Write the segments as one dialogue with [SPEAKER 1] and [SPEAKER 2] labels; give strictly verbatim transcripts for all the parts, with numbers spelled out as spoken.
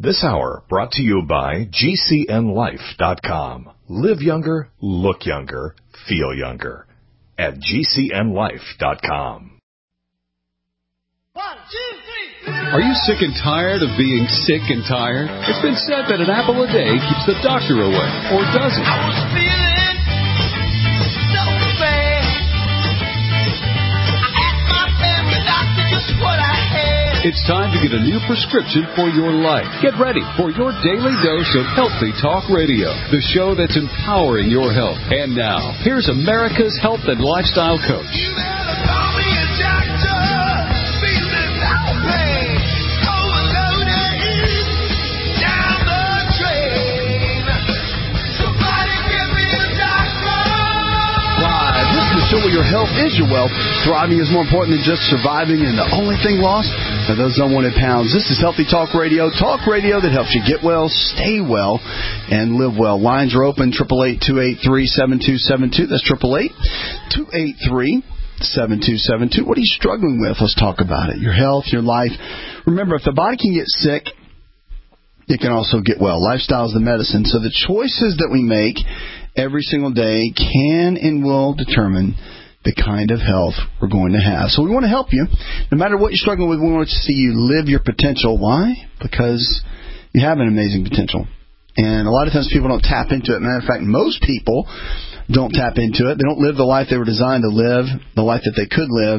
[SPEAKER 1] This hour brought to you by G C N life dot com. Live younger, look younger, feel younger at G C N life dot com.
[SPEAKER 2] One, two, three. Are you sick and tired of being sick and tired? It's been said that an apple a day keeps the doctor away, or does it?
[SPEAKER 3] I was feeling so bad. I asked my family doctor just what I had.
[SPEAKER 2] It's time to get a new prescription for your life. Get ready for your daily dose of Healthy Talk Radio, the show that's empowering your health. And now, here's America's health and lifestyle coach.
[SPEAKER 3] You better call me a doctor. Feeling no pain. Overloaded. Down the drain. Somebody give me a doctor.
[SPEAKER 4] Live. This is the show where your health is your wealth. Thriving is more important than just surviving, and the only thing lost are those unwanted pounds. This is Healthy Talk Radio, talk radio that helps you get well, stay well, and live well. Lines are open, eight eight eight, two eight three, seven two seven two. That's eight eight eight, two eight three, seven two seven two. What are you struggling with? Let's talk about it. Your health, your life. Remember, if the body can get sick, it can also get well. Lifestyle is the medicine. So the choices that we make every single day can and will determine the kind of health we're going to have. So we want to help you. No matter what you're struggling with, we want to see you live your potential. Why? Because you have an amazing potential. And a lot of times people don't tap into it. Matter of fact, most people don't tap into it. They don't live the life they were designed to live, the life that they could live.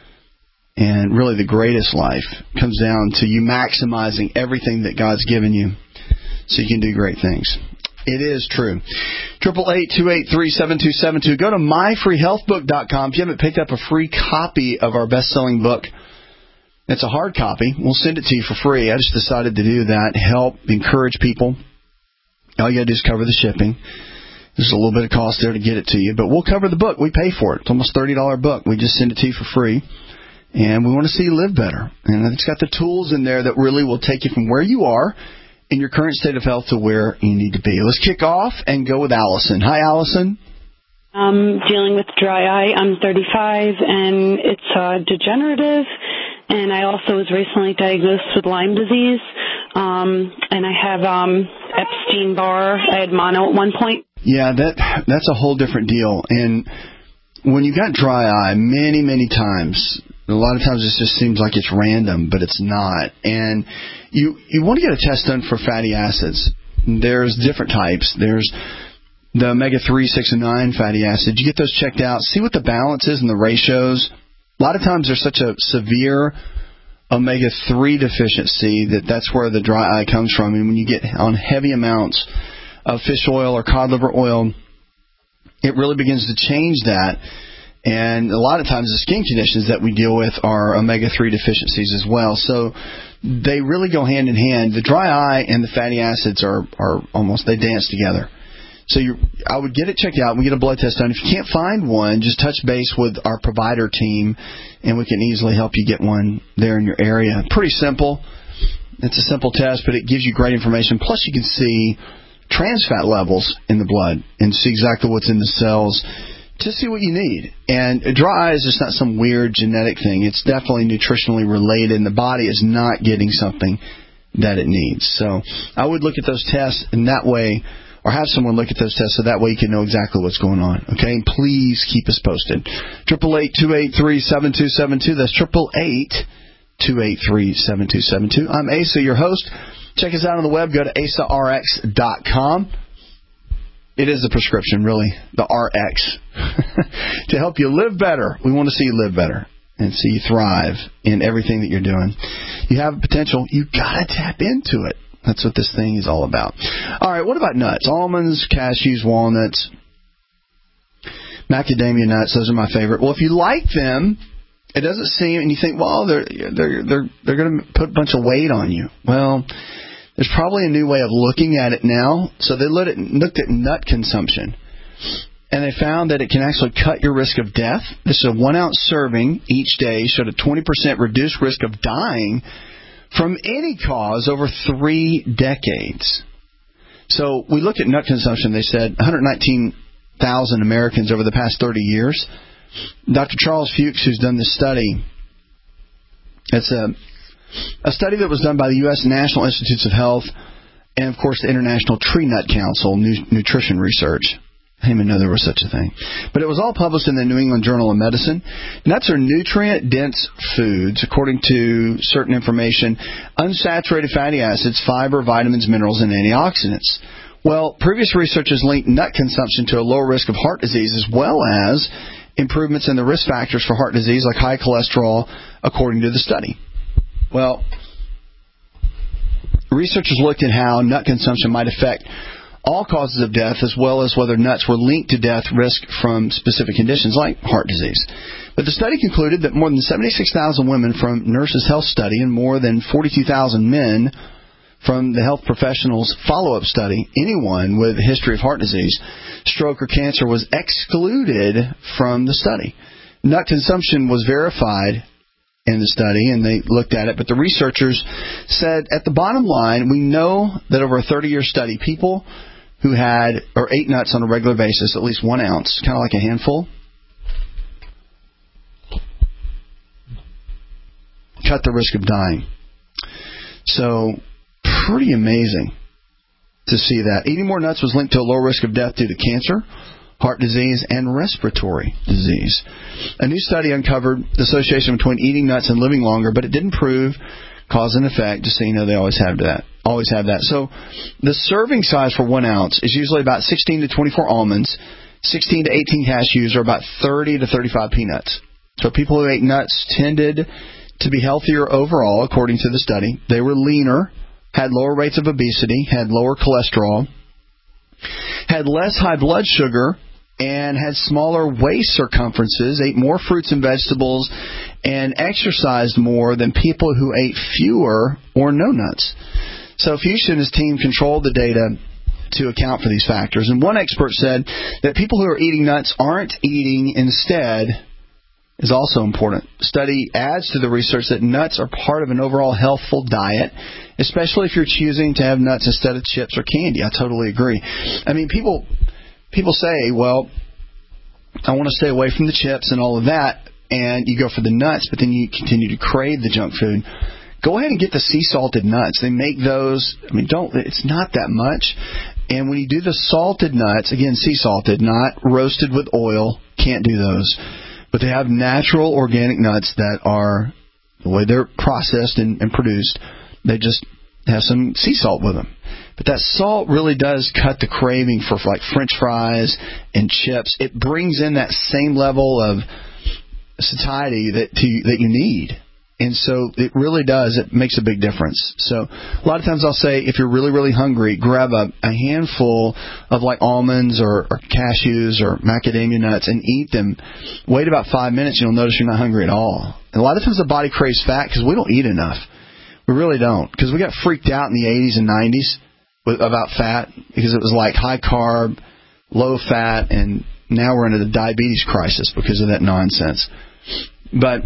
[SPEAKER 4] And really the greatest life comes down to you maximizing everything that God's given you so you can do great things. It is true. eight eight eight, two eight three, seven two seven two. Go to my free health book dot com. If you haven't picked up a free copy of our best-selling book, it's a hard copy. We'll send it to you for free. I just decided to do that, help, encourage people. All you got to do is cover the shipping. There's a little bit of cost there to get it to you, but we'll cover the book. We pay for it. It's almost a thirty dollars book. We just send it to you for free, and we want to see you live better. And it's got the tools in there that really will take you from where you are in your current state of health to where you need to be. Let's kick off and go with Allison. Hi, Allison.
[SPEAKER 5] I'm dealing with dry eye. I'm thirty-five, and it's uh, degenerative, and I also was recently diagnosed with Lyme disease, um, and I have um, Epstein-Barr. I had mono at one point.
[SPEAKER 4] Yeah, that that's a whole different deal. And when you got dry eye, many, many times, a lot of times it just seems like it's random, but it's not. And you you want to get a test done for fatty acids. There's different types. There's the omega three, six, and nine fatty acids. You get those checked out. See what the balance is and the ratios. A lot of times there's such a severe omega three deficiency that that's where the dry eye comes from. And when you get on heavy amounts of fish oil or cod liver oil, it really begins to change that. And a lot of times the skin conditions that we deal with are omega three deficiencies as well. So they really go hand in hand. The dry eye and the fatty acids are, are almost, they dance together. So you, I would get it checked out. We get a blood test done. If you can't find one, just touch base with our provider team, and we can easily help you get one there in your area. Pretty simple. It's a simple test, but it gives you great information. Plus, you can see trans fat levels in the blood and see exactly what's in the cells to see what you need. And dry eye is just not some weird genetic thing. It's definitely nutritionally related, and the body is not getting something that it needs. So I would look at those tests in that way, or have someone look at those tests so that way you can know exactly what's going on. Okay? And please keep us posted. eight eight eight, two eight three, seven two seven two. That's eight eight eight, two eight three, seven two seven two. I'm Asa, your host. Check us out on the web. Go to asa r x dot com. It is a prescription, really, the R X, to help you live better. We want to see you live better and see you thrive in everything that you're doing. You have potential. You got to tap into it. That's what this thing is all about. All right, what about nuts? Almonds, cashews, walnuts, macadamia nuts. Those are my favorite. Well, if you like them, it doesn't seem, and you think, well, they're they're they're they're going to put a bunch of weight on you. Well, there's probably a new way of looking at it now. So they looked at, looked at nut consumption, and they found that it can actually cut your risk of death. This is a one-ounce serving each day showed a twenty percent reduced risk of dying from any cause over three decades. So we looked at nut consumption. They said one hundred nineteen thousand Americans over the past thirty years. Doctor Charles Fuchs, who's done this study, it's a A study that was done by the U S National Institutes of Health and, of course, the International Tree Nut Council Nutrition Research. I didn't even know there was such a thing. But it was all published in the New England Journal of Medicine. Nuts are nutrient-dense foods, according to certain information, unsaturated fatty acids, fiber, vitamins, minerals, and antioxidants. Well, previous research has linked nut consumption to a lower risk of heart disease as well as improvements in the risk factors for heart disease like high cholesterol, according to the study. Well, researchers looked at how nut consumption might affect all causes of death, as well as whether nuts were linked to death risk from specific conditions like heart disease. But the study concluded that more than seventy-six thousand women from Nurses Health Study and more than forty-two thousand men from the Health Professionals Follow-Up Study, anyone with a history of heart disease, stroke, or cancer was excluded from the study. Nut consumption was verified in the study, and they looked at it, but the researchers said, at the bottom line, we know that over a thirty-year study, people who had or ate nuts on a regular basis, at least one ounce, kind of like a handful, cut the risk of dying. So, pretty amazing to see that. Eating more nuts was linked to a lower risk of death due to cancer, heart disease, and respiratory disease. A new study uncovered the association between eating nuts and living longer, but it didn't prove cause and effect. Just so you know, they always have that. Always have that. So the serving size for one ounce is usually about sixteen to twenty-four almonds, sixteen to eighteen cashews, or about thirty to thirty-five peanuts. So people who ate nuts tended to be healthier overall, according to the study. They were leaner, had lower rates of obesity, had lower cholesterol, had less high blood sugar, and had smaller waist circumferences, ate more fruits and vegetables, and exercised more than people who ate fewer or no nuts. So Fuchs and his team controlled the data to account for these factors. And one expert said that people who are eating nuts aren't eating instead is also important. The study adds to the research that nuts are part of an overall healthful diet, especially if you're choosing to have nuts instead of chips or candy. I totally agree. I mean, people people say, well, I want to stay away from the chips and all of that, and you go for the nuts, but then you continue to crave the junk food. Go ahead and get the sea salted nuts. They make those, I mean, don't, it's not that much. And when you do the salted nuts, again, sea salted, not roasted with oil, can't do those. But they have natural organic nuts that are, the way they're processed and, and produced, they just have some sea salt with them. But that salt really does cut the craving for, for like French fries and chips. It brings in that same level of satiety that to, that you need. And so it really does. It makes a big difference. So a lot of times I'll say, if you're really, really hungry, grab a, a handful of like almonds or, or cashews or macadamia nuts and eat them. Wait about five minutes, you'll notice you're not hungry at all. And a lot of times the body craves fat because we don't eat enough. We really don't. Because we got freaked out in the eighties and nineties with, about fat because it was like high carb, low fat, and now we're into the diabetes crisis because of that nonsense. But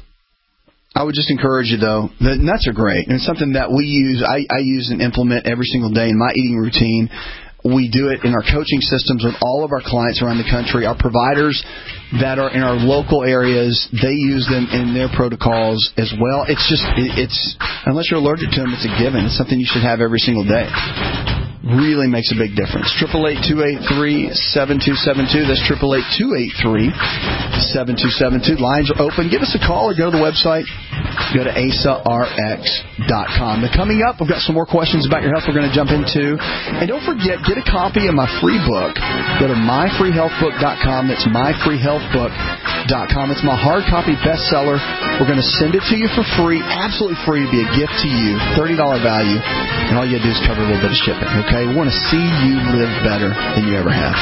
[SPEAKER 4] I would just encourage you, though, the nuts are great. And it's something that we use, I, I use and implement every single day in my eating routine. We do it in our coaching systems with all of our clients around the country. Our providers that are in our local areas, they use them in their protocols as well. It's just, it's unless you're allergic to them, it's a given. It's something you should have every single day. Really makes a big difference. eight eight eight, two eight three, seven two seven two. That's eight eight eight, two eight three, seven two seven two. Lines are open. Give us a call or go to the website. Go to asa r x dot com. Now, coming up, we've got some more questions about your health we're going to jump into. And don't forget, get a copy of my free book. Go to my free health book dot com. That's my free health book dot com. It's my hard copy bestseller. We're going to send it to you for free, absolutely free, to be a gift to you, thirty dollars value. And all you got to do is cover a little bit of shipping, okay? Okay, we want to see you live better than you ever have.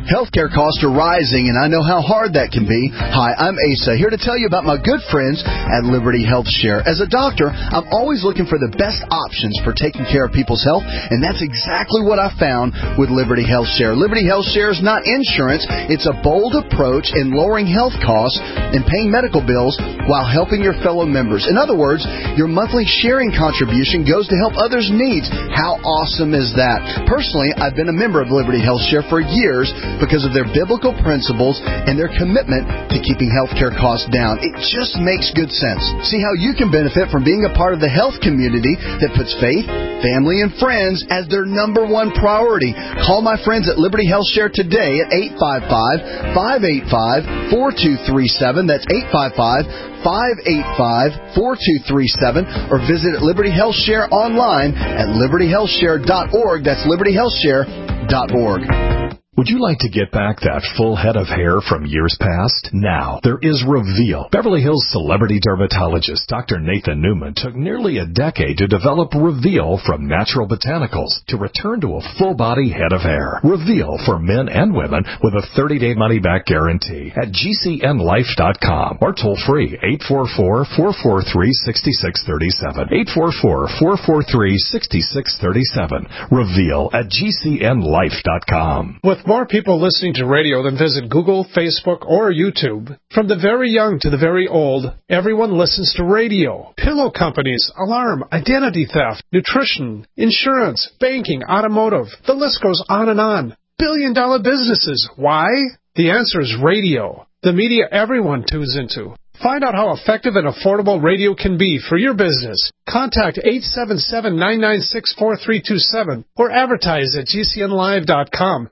[SPEAKER 4] Healthcare costs are rising, and I know how hard that can be. Hi, I'm Asa, here to tell you about my good friends at Liberty Health Share. As a doctor, I'm always looking for the best options for taking care of people's health, and that's exactly what I found with Liberty Health Share. Liberty Health Share is not insurance. It's a bold approach in lowering health costs and paying medical bills while helping your fellow members. In other words, your monthly sharing contribution goes to help others' needs. How awesome is that? Personally, I've been a member of Liberty Health Share for years because of their biblical principles and their commitment to keeping healthcare costs down. It just makes good sense. See how you can benefit from being a part of the health community that puts faith, family, and friends as their number one priority. Call my friends at Liberty Health Share today at eight five five, five eight five, four two three seven. That's eight five five, five eight five, four two three seven. Or visit Liberty Health Share online at liberty health share dot org. That's liberty health share dot org.
[SPEAKER 1] Would you like to get back that full head of hair from years past? Now, there is Reveal. Beverly Hills celebrity dermatologist Doctor Nathan Newman took nearly a decade to develop Reveal from natural botanicals to return to a full-body head of hair. Reveal for men and women with a thirty-day money-back guarantee at G C N life dot com or toll-free eight four four, four four three, six six three seven. eight four four, four four three, six six three seven. Reveal at G C N life dot com.
[SPEAKER 6] With more people listening to radio than visit Google, Facebook, or YouTube, from the very young to the very old, everyone listens to radio. Pillow companies, alarm, identity theft, nutrition, insurance, banking, automotive. The list goes on and on. Billion-dollar businesses. Why? The answer is radio. The media everyone tunes into. Find out how effective and affordable radio can be for your business. Contact eight seven seven, nine nine six, four three two seven or advertise at G C N live dot com.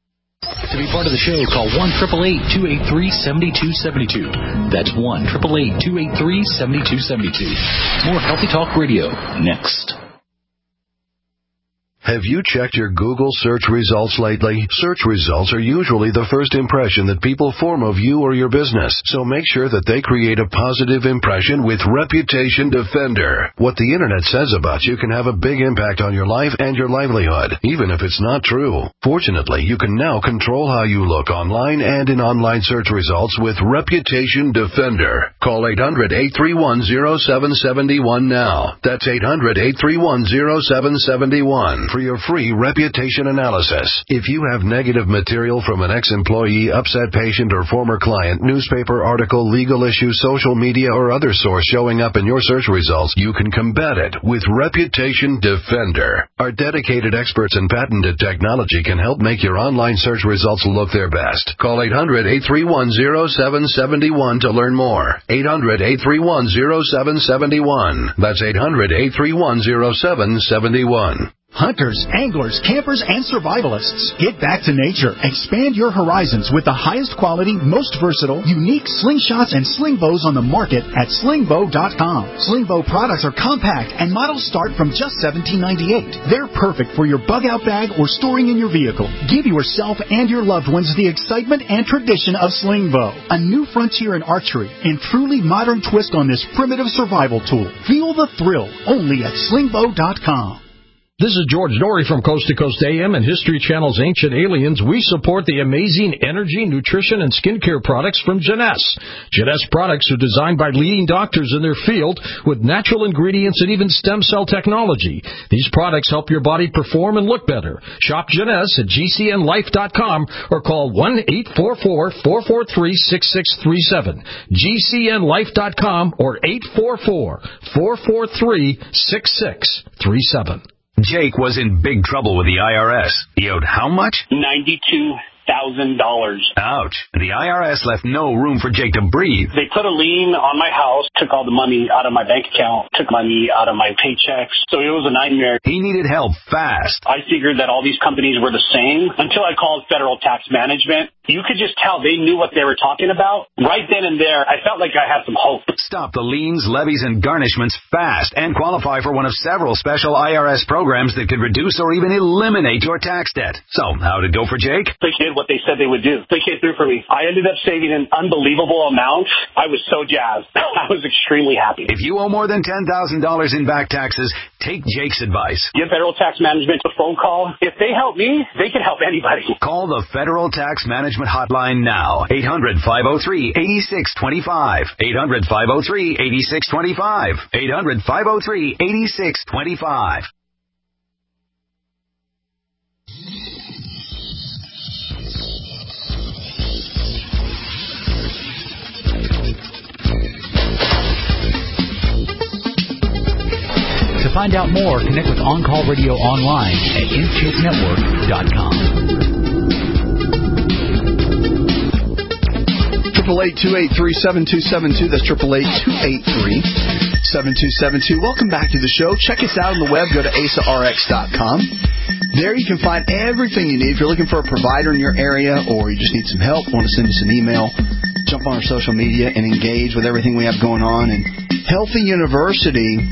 [SPEAKER 7] To be part of the show, call one eight eight eight, two eight three, seven two seven two. That's one eight eight eight, two eight three, seven two seven two. More Healthy Talk Radio next.
[SPEAKER 8] Have you checked your Google search results lately? Search results are usually the first impression that people form of you or your business, so make sure that they create a positive impression with Reputation Defender. What the Internet says about you can have a big impact on your life and your livelihood, even if it's not true. Fortunately, you can now control how you look online and in online search results with Reputation Defender. Call eight hundred, eight three one, zero seven seven one now. That's eight hundred, eight three one, zero seven seven one. For your free reputation analysis. If you have negative material from an ex-employee, upset patient, or former client, newspaper article, legal issue, social media, or other source showing up in your search results, you can combat it with Reputation Defender. Our dedicated experts in patented technology can help make your online search results look their best. Call eight hundred, eight three one, zero seven seven one to learn more. eight hundred, eight three one, zero seven seven one. That's eight hundred, eight three one, zero seven seven one.
[SPEAKER 9] Hunters, anglers, campers, and survivalists. Get back to nature. Expand your horizons with the highest quality, most versatile, unique slingshots and sling bows on the market at sling bow dot com. Sling bow products are compact and models start from just seventeen ninety-eight. They're perfect for your bug-out bag or storing in your vehicle. Give yourself and your loved ones the excitement and tradition of sling bow, a new frontier in archery and truly modern twist on this primitive survival tool. Feel the thrill only at sling bow dot com.
[SPEAKER 10] This is George Norrie from Coast to Coast A M and History Channel's Ancient Aliens. We support the amazing energy, nutrition, and skincare products from Jeunesse. Jeunesse products are designed by leading doctors in their field with natural ingredients and even stem cell technology. These products help your body perform and look better. Shop Jeunesse at G C N life dot com or call one eight four four, four four three, six six three seven. G C N life dot com or eight four four, four four three, six six three seven.
[SPEAKER 11] Jake was in big trouble with the I R S. He owed how much?
[SPEAKER 12] ninety-two thousand dollars.
[SPEAKER 11] Ouch. The I R S left no room for Jake to breathe.
[SPEAKER 12] They put a lien on my house, took all the money out of my bank account, took money out of my paychecks. So it was a nightmare.
[SPEAKER 11] He needed help fast.
[SPEAKER 12] I figured that all these companies were the same until I called Federal Tax Management. you could just tell they knew what they were talking about. Right then and there, I felt like I had some hope.
[SPEAKER 11] Stop the liens, levies, and garnishments fast and qualify for one of several special I R S programs that could reduce or even eliminate your tax debt. So, how did it go for Jake?
[SPEAKER 12] They did what they said they would do. They came through for me. I ended up saving an unbelievable amount. I was so jazzed. I was extremely happy.
[SPEAKER 11] If you owe more than ten thousand dollars in back taxes, take Jake's advice.
[SPEAKER 12] Give Federal Tax Management a phone call. If they help me, they can help anybody.
[SPEAKER 11] Call the Federal Tax Management Hotline now. eight hundred, five oh three, eight six two five. eight hundred, five oh three, eight six two five. eight hundred, five oh three, eight six two five.
[SPEAKER 7] To find out more, connect with On Call Radio online at intake network dot com.
[SPEAKER 4] triple eight, two eight three, seven two seven two. That's triple eight, two eight three, seven two seven two. Welcome back to the show. Check us out on the web. Go to A S A R X dot com. There you can find everything you need. If you're looking for a provider in your area or you just need some help, want to send us an email, jump on our social media and engage with everything we have going on. And Healthy University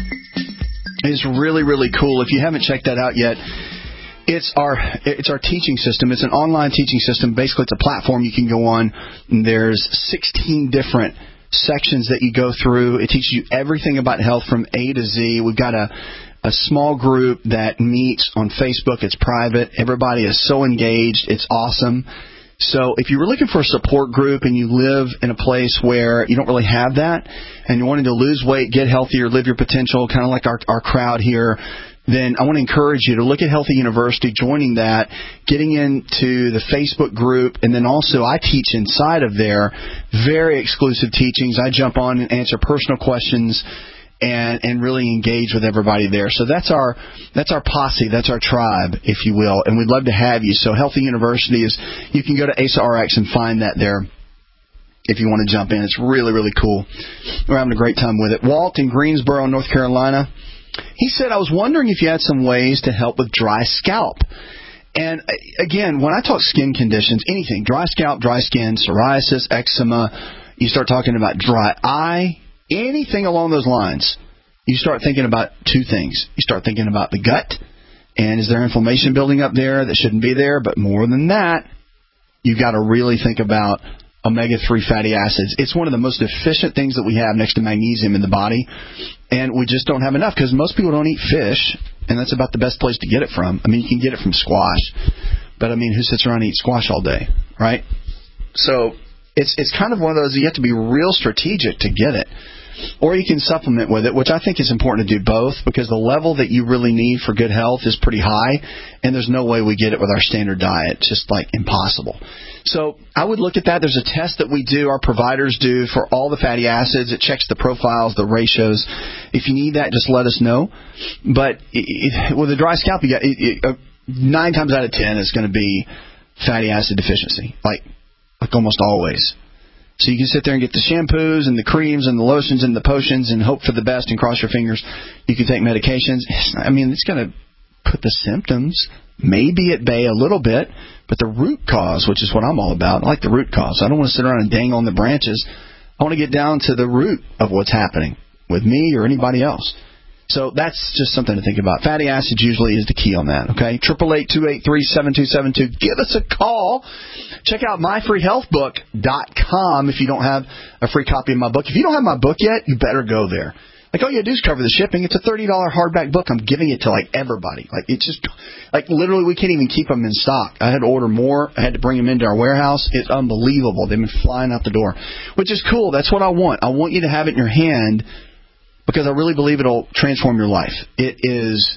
[SPEAKER 4] is really, really cool. If you haven't checked that out yet, it's our it's our teaching system. It's an online teaching system. Basically, it's a platform you can go on. And there's sixteen different sections that you go through. It teaches you everything about health from A to Z. We've got a, a small group that meets on Facebook. It's private. Everybody is so engaged. It's awesome. So if you were looking for a support group and you live in a place where you don't really have that and you're wanting to lose weight, get healthier, live your potential, kind of like our, our crowd here, then I want to encourage you to look at Healthy University, joining that, getting into the Facebook group, and then also I teach inside of there, very exclusive teachings. I jump on and answer personal questions and and really engage with everybody there. So that's our that's our posse, that's our tribe, if you will, and we'd love to have you. So Healthy University is, you can go to A S A R X and find that there if you want to jump in. It's really, really cool. We're having a great time with it. Walt in Greensboro, North Carolina, he said, I was wondering if you had some ways to help with dry scalp. And again, when I talk skin conditions, anything, dry scalp, dry skin, psoriasis, eczema, you start talking about dry eye, anything along those lines, you start thinking about two things. You start thinking about the gut, and is there inflammation building up there that shouldn't be there? But more than that, you've got to really think about omega three fatty acids. It's one of the most efficient things that we have next to magnesium in the body, and we just don't have enough because most people don't eat fish, and that's about the best place to get it from. I mean, you can get it from squash, but I mean, who sits around and eats squash all day, right? So it's it's kind of one of those, you have to be real strategic to get it. Or you can supplement with it, which I think is important to do both, because the level that you really need for good health is pretty high, and there's no way we get it with our standard diet. It's just like impossible. So I would look at that. There's a test that we do, our providers do, for all the fatty acids. It checks the profiles, the ratios. If you need that, just let us know. But it, it, with a dry scalp, you got it, it, uh, nine times out of ten is going to be fatty acid deficiency, like like almost always. So you can sit there and get the shampoos and the creams and the lotions and the potions and hope for the best and cross your fingers. You can take medications. It's not, I mean, it's going to put the symptoms maybe at bay a little bit, but the root cause, which is what I'm all about, I like the root cause. I don't want to sit around and dangle on the branches. I want to get down to the root of what's happening with me or anybody else. So that's just something to think about. Fatty acids usually is the key on that, okay? eight eight eight, two eight three, seven two seven two. Give us a call. Check out my free health book dot com if you don't have a free copy of my book. If you don't have my book yet, you better go there. Like, all you have to do is cover the shipping. It's a thirty dollars hardback book. I'm giving it to, like, everybody. Like, it's just, like, literally we can't even keep them in stock. I had to order more. I had to bring them into our warehouse. It's unbelievable. They've been flying out the door, which is cool. That's what I want. I want you to have it in your hand, because I really believe it'll transform your life. It is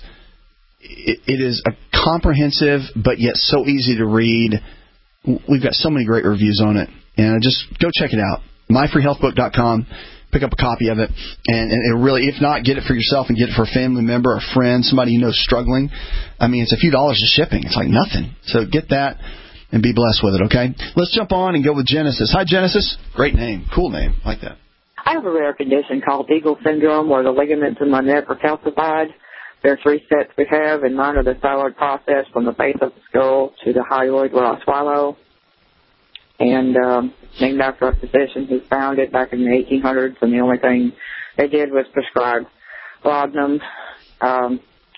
[SPEAKER 4] it, it is a comprehensive, but yet so easy to read. We've got so many great reviews on it. And just go check it out. my free health book dot com. Pick up a copy of it. And, and it really, if not, get it for yourself and get it for a family member, a friend, somebody you know struggling. I mean, it's a few dollars of shipping. It's like nothing. So get that and be blessed with it, okay? Let's jump on and go with Genesis. Hi, Genesis. Great name. Cool name. I like that.
[SPEAKER 13] I have a rare condition called Eagle syndrome, where the ligaments in my neck are calcified. There are three steps we have, and mine are the thyroid process from the base of the skull to the hyoid where I swallow. and um, named after a physician who found it back in the eighteen hundreds, and the only thing they did was prescribe laudanum. Um,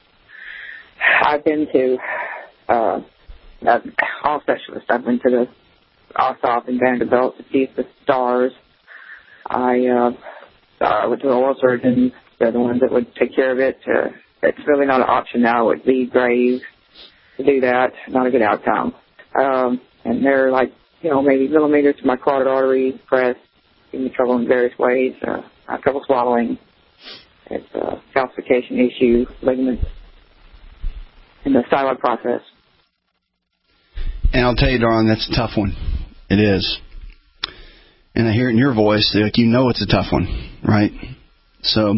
[SPEAKER 13] I've been to uh, all specialists. I've been to the Ossoff and Vanderbilt to see the stars. I uh, uh, went to the oral surgeons. They're the ones that would take care of it. Uh, it's really not an option now. It would be grave to do that. Not a good outcome. Um, and they're like, you know, maybe millimeters to my carotid artery, press, give me trouble in various ways. Uh, I have trouble swallowing. It's a calcification issue, ligaments, in the styloid process.
[SPEAKER 4] And I'll tell you, darling, that's a tough one. It is. And I hear it in your voice, like you know it's a tough one, right? So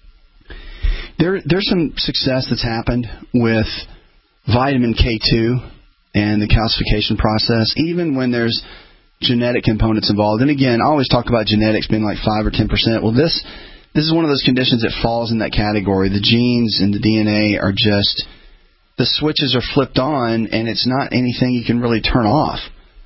[SPEAKER 4] there, there's some success that's happened with vitamin K two and the calcification process, even when there's genetic components involved. And again, I always talk about genetics being like five or ten percent. Well, this this is one of those conditions that falls in that category. The genes and the D N A are just, the switches are flipped on, and it's not anything you can really turn off.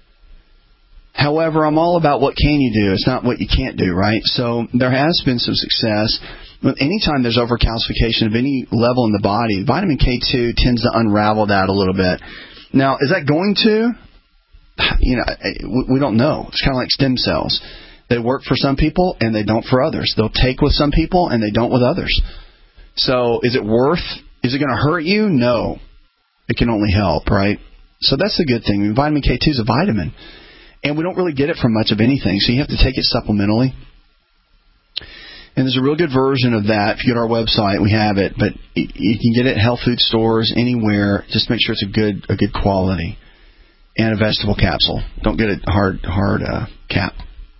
[SPEAKER 4] However, I'm all about what can you do. It's not what you can't do, right? So there has been some success. Anytime there's overcalcification of any level in the body, vitamin K two tends to unravel that a little bit. Now, is that going to? You know, we don't know. It's kind of like stem cells. They work for some people, and they don't for others. They'll take with some people, and they don't with others. So is it worth? Is it going to hurt you? No. It can only help, right? So that's the good thing. I mean, vitamin K two is a vitamin. And we don't really get it from much of anything, so you have to take it supplementally. And there's a real good version of that. If you go to our website, we have it. But you can get it at health food stores, anywhere. Just make sure it's a good a good quality. And a vegetable capsule. Don't get a hard, hard uh, cap.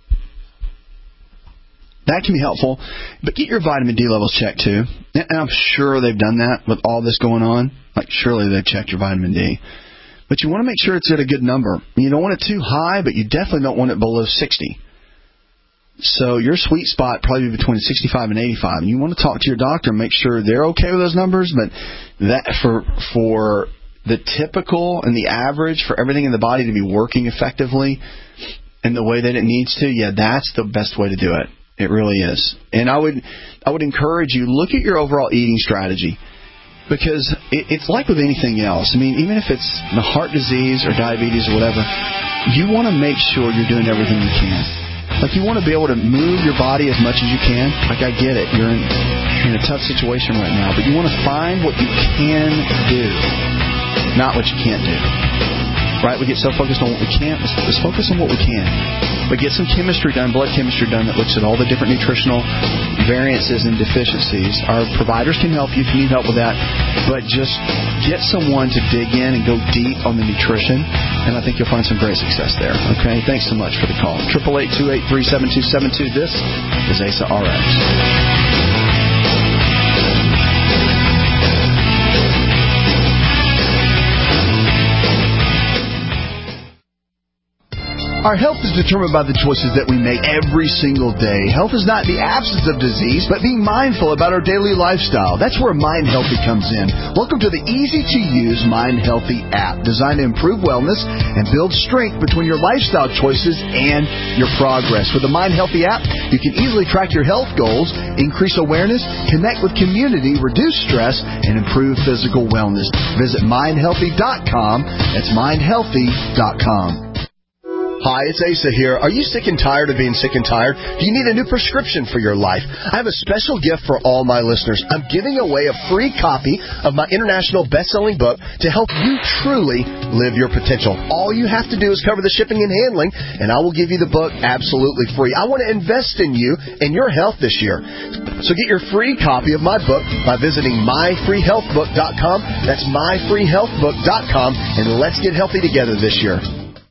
[SPEAKER 4] That can be helpful. But get your vitamin D levels checked, too. And I'm sure they've done that with all this going on. Like, surely they've checked your vitamin D. But you want to make sure it's at a good number. You don't want it too high, but you definitely don't want it below sixty. So your sweet spot probably between sixty-five and eighty-five. And you want to talk to your doctor and make sure they're okay with those numbers. But that for for the typical and the average, for everything in the body to be working effectively in the way that it needs to, yeah, that's the best way to do it. It really is. And I would I would encourage you, look at your overall eating strategy. Because it, it's like with anything else. I mean, even if it's the heart disease or diabetes or whatever, you want to make sure you're doing everything you can. Like, you want to be able to move your body as much as you can. Like, I get it. You're in, in a tough situation right now. But you want to find what you can do, not what you can't do. Right? We get so focused on what we can't. Let's, let's focus on what we can. But get some chemistry done, blood chemistry done, that looks at all the different nutritional variances and deficiencies. Our providers can help you if you need help with that. But just get someone to dig in and go deep on the nutrition, and I think you'll find some great success there. Okay? Thanks so much for the call. eight eight eight, two eight three, seven two seven two. This is A S A R X.
[SPEAKER 14] Our health is determined by the choices that we make every single day. Health is not the absence of disease, but being mindful about our daily lifestyle. That's where Mind Healthy comes in. Welcome to the easy-to-use Mind Healthy app, designed to improve wellness and build strength between your lifestyle choices and your progress. With the Mind Healthy app, you can easily track your health goals, increase awareness, connect with community, reduce stress, and improve physical wellness. Visit mind healthy dot com. That's mind healthy dot com.
[SPEAKER 15] Hi, it's Asa here. Are you sick and tired of being sick and tired? Do you need a new prescription for your life? I have a special gift for all my listeners. I'm giving away a free copy of my international best-selling book to help you truly live your potential. All you have to do is cover the shipping and handling, and I will give you the book absolutely free. I want to invest in you and your health this year. So get your free copy of my book by visiting my free health book dot com. That's my free health book dot com, and let's get healthy together this year.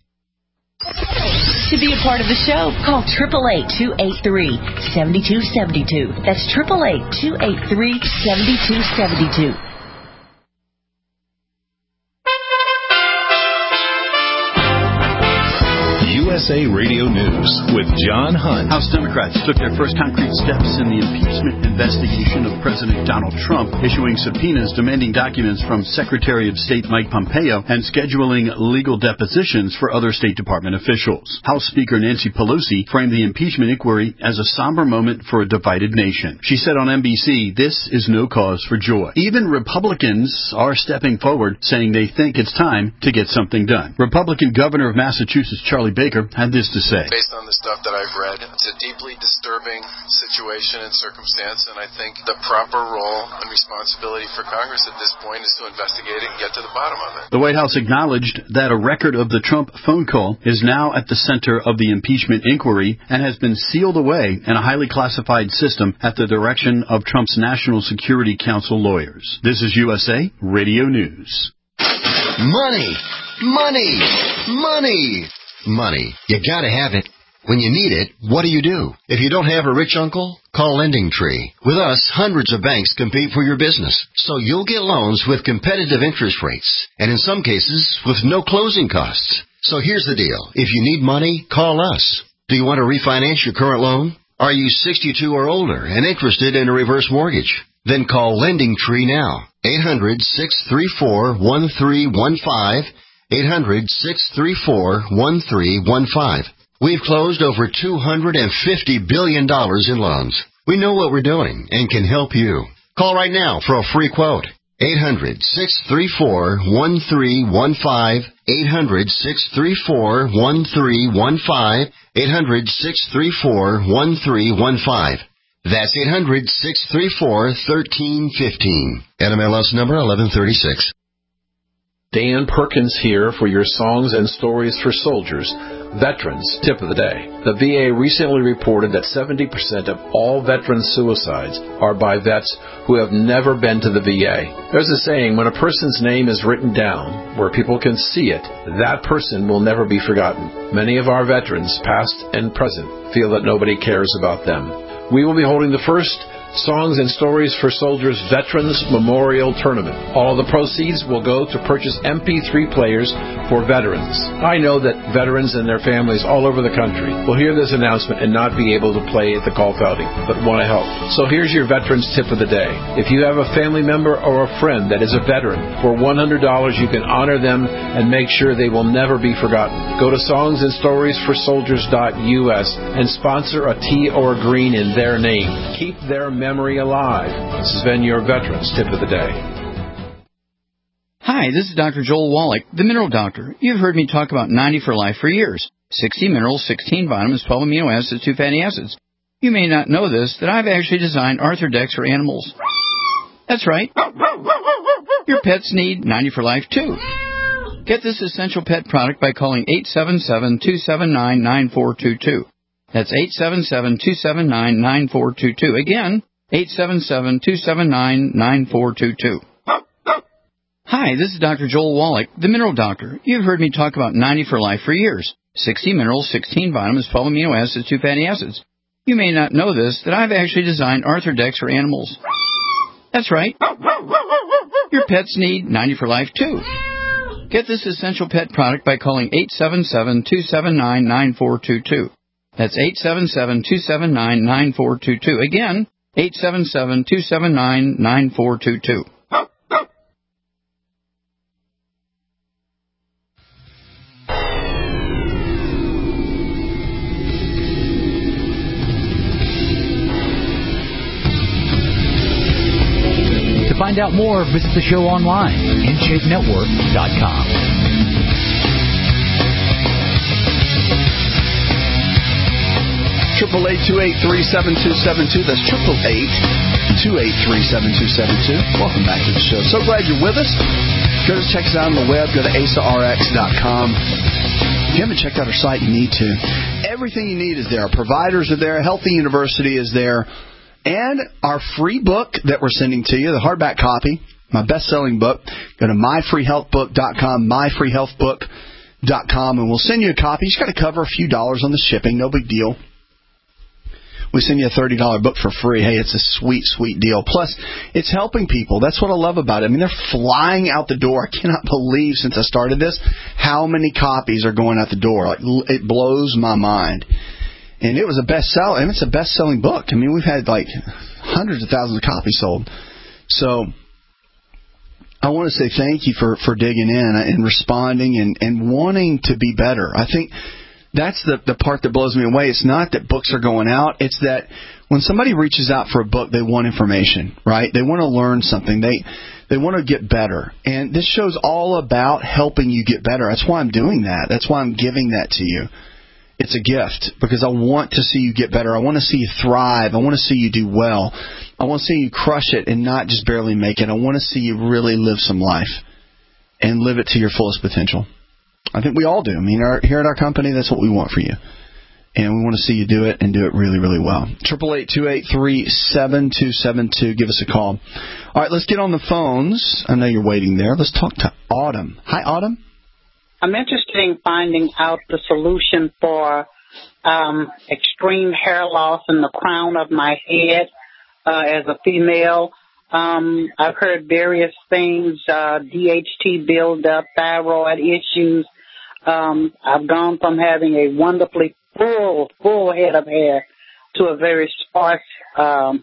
[SPEAKER 16] To be a part of the show, call eight eight eight, two eight three, seven two seven two. That's eight eight eight, two eight three, seven two seven two.
[SPEAKER 1] U S
[SPEAKER 2] A Radio News with John Hunt.
[SPEAKER 17] House Democrats took their first concrete steps in the impeachment investigation of President Donald Trump, issuing subpoenas demanding documents from Secretary of State Mike Pompeo and scheduling legal depositions for other State Department officials. House Speaker Nancy Pelosi framed the impeachment inquiry as a somber moment for a divided nation. She said on N B C, "This is no cause for joy." Even Republicans are stepping forward, saying they think it's time to get something done. Republican Governor of Massachusetts Charlie Baker had this to say.
[SPEAKER 18] Based on the stuff that I've read, it's a deeply disturbing situation and circumstance, and I think the proper role and responsibility for Congress at this point is to investigate it and get to the bottom of it.
[SPEAKER 17] The White House acknowledged that a record of the Trump phone call is now at the center of the impeachment inquiry and has been sealed away in a highly classified system at the direction of Trump's National Security Council lawyers. This is U S A Radio News.
[SPEAKER 19] Money! Money! Money! Money. You gotta have it. When you need it, what do you do? If you don't have a rich uncle, call Lending Tree. With us, hundreds of banks compete for your business, so you'll get loans with competitive interest rates, and in some cases, with no closing costs. So here's the deal. If you need money, call us. Do you want to refinance your current loan? Are you sixty-two or older and interested in a reverse mortgage? Then call Lending Tree now. eight hundred, six three four, one three one five. eight hundred, six three four, one three one five. We've closed over two hundred fifty billion dollars in loans. We know what we're doing and can help you. Call right now for a free quote. eight hundred, six three four, one three one five. eight hundred, six three four, one three one five. eight hundred, six three four, one three one five. That's eight hundred, six three four, one three one five. N M L S number eleven thirty-six.
[SPEAKER 10] Dan Perkins here for your Songs and Stories for Soldiers Veterans Tip of the Day. The V A recently reported that seventy percent of all veteran suicides are by vets who have never been to the V A. There's a saying, when a person's name is written down where people can see it, that person will never be forgotten. Many of our veterans, past and present, feel that nobody cares about them. We will be holding the first Songs and Stories for Soldiers Veterans Memorial Tournament. All of the proceeds will go to purchase M P three players for veterans. I know that veterans and their families all over the country will hear this announcement and not be able to play at the golf outing, but want to help. So here's your Veterans Tip of the Day. If you have a family member or a friend that is a veteran, for one hundred dollars you can honor them and make sure they will never be forgotten. Go to songs and stories for soldiers dot U S and sponsor a tea or a green in their name. Keep their memory alive. This has been your Veterans Tip of the Day.
[SPEAKER 20] Hi, this is Doctor Joel Wallach, the Mineral Doctor. You've heard me talk about ninety for Life for years. sixty minerals, sixteen vitamins, twelve amino acids, two fatty acids. You may not know this, that I've actually designed Arthrodex for animals. That's right. Your pets need ninety for Life too. Get this essential pet product by calling eight seven seven, two seven nine, nine four two two. That's eight seven seven, two seven nine, nine four two two. Again, eight seven seven, two seven nine, nine four two two. Hi, this is Doctor Joel Wallach, the Mineral Doctor. You've heard me talk about ninety for Life for years. sixty minerals, sixteen vitamins, twelve amino acids, two fatty acids. You may not know this, that I've actually designed Arthrodex for animals. That's right. Your pets need ninety for Life too. Get this essential pet product by calling eight seven seven, two seven nine, nine four two two. That's eight seven seven, two seven nine, nine four two two. Again, eight seven seven, two seven nine, nine four two two.
[SPEAKER 21] To find out more, visit the show online, in shape network dot com.
[SPEAKER 4] Triple eight two eight three seven two seven two. That's triple eight two eight three seven two seven two. Welcome back to the show. So glad you're with us. Go to check us out on the web. Go to A S A R X dot com. If you haven't checked out our site, you need to. Everything you need is there. Our providers are there. Healthy University is there. And our free book that we're sending to you, the hardback copy, my best-selling book. Go to my free health book dot com, my free health book dot com, and we'll send you a copy. You just got to cover a few dollars on the shipping. No big deal. we send you a thirty dollars book for free. Hey, it's a sweet, sweet deal. Plus, it's helping people. That's what I love about it. I mean, they're flying out the door. I cannot believe, since I started this, how many copies are going out the door. Like, it blows my mind. And it was a bestseller, and it's a best-selling book. I mean, we've had, like, hundreds of thousands of copies sold. So I want to say thank you for, for digging in and responding and, and wanting to be better. I think that's the, the part that blows me away. It's not that books are going out. It's that when somebody reaches out for a book, they want information, right? They want to learn something. They they want to get better. And this show's all about helping you get better. That's why I'm doing that. That's why I'm giving that to you. It's a gift because I want to see you get better. I want to see you thrive. I want to see you do well. I want to see you crush it and not just barely make it. I want to see you really live some life and live it to your fullest potential. I think we all do. I mean, our, here at our company, that's what we want for you. And we want to see you do it and do it really, really well. eight eight eight, two eight three, seven two seven two. Give us a call. All right, let's get on the phones. I know you're waiting there. Let's talk to Autumn. Hi, Autumn.
[SPEAKER 3] I'm interested in finding out the solution for um, extreme hair loss in the crown of my head uh, as a female. Um, I've heard various things, uh, D H T buildup, thyroid issues. Um, I've gone from having a wonderfully full, full head of hair to a very sparse um,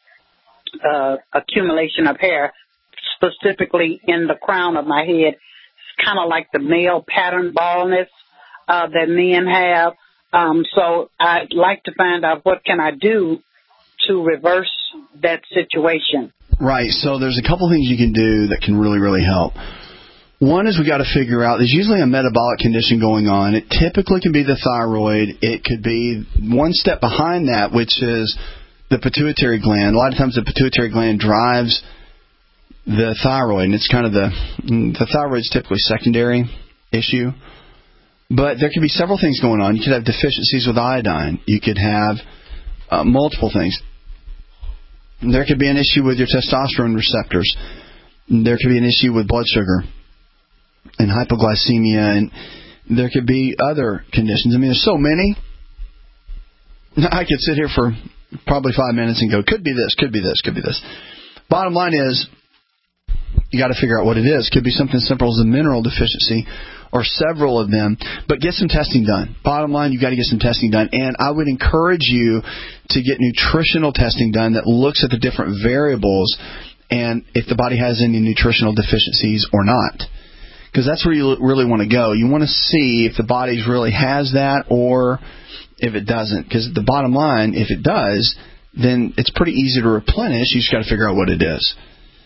[SPEAKER 3] uh, accumulation of hair, specifically in the crown of my head. It's kind of like the male pattern baldness uh, that men have. Um, so I'd like to find out what can I do to reverse that situation.
[SPEAKER 4] Right. So there's a couple things you can do that can really, really help. One is we got to figure out there's usually a metabolic condition going on. It typically can be the thyroid. It could be one step behind that, which is the pituitary gland. A lot of times the pituitary gland drives the thyroid, and it's kind of the the thyroid's typically secondary issue. But there could be several things going on. You could have deficiencies with iodine. You could have uh, multiple things. There could be an issue with your testosterone receptors. There could be an issue with blood sugar and hypoglycemia, and there could be other conditions. I mean, there's so many. I could sit here for probably five minutes and go, could be this, could be this, could be this. Bottom line is, you got to figure out what it is. Could be something as simple as a mineral deficiency or several of them, but get some testing done. Bottom line, you've got to get some testing done, and I would encourage you to get nutritional testing done that looks at the different variables and if the body has any nutritional deficiencies or not, because that's where you really want to go. You want to see if the body really has that or if it doesn't, because the bottom line, if it does, then it's pretty easy to replenish. You just got to figure out what it is.